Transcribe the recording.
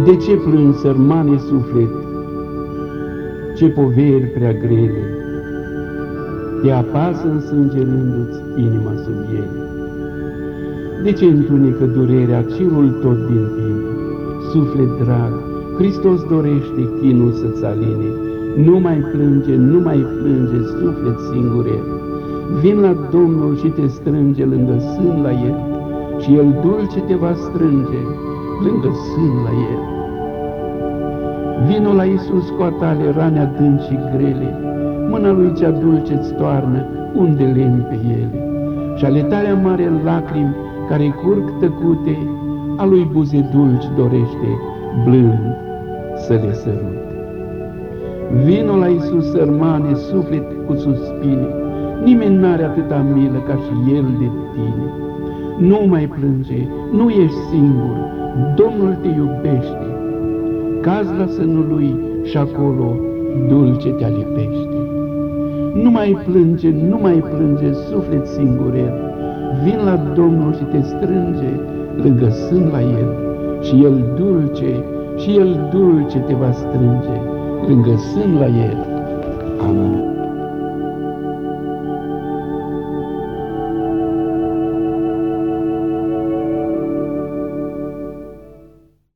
De ce plângi, sărmane suflet? Ce poveri prea grele te apasă însângerându-ți inima sub ele? De ce întunecă durerea cerul tot din tine? Suflet drag, Hristos dorește chinul să-ți aline. Nu mai plânge, nu mai plânge, suflet singurel. Vin la Domnul și te strânge lângă sân la El, și El dulce te va strânge lângă sân la El. Vino la Iisus cu a tale rane adânci și grele, mâna Lui cea dulce-ți toarnă unde lemn pe ele, și ale tale mare lacrimi care curg tăcute, a Lui buze dulci dorește blând să le sărute. Vino la Iisus, sărmane, suflet cu suspine, nimeni n-are atâta milă ca și El de tine. Nu mai plânge, nu ești singur, Domnul te iubește. Cazi la sânul Lui și acolo dulce te alipește. Nu mai plânge, nu mai plânge, suflet singurel, vin la Domnul și te strânge lângă sân la El, și El dulce te va strânge lângă sân la El. Amin.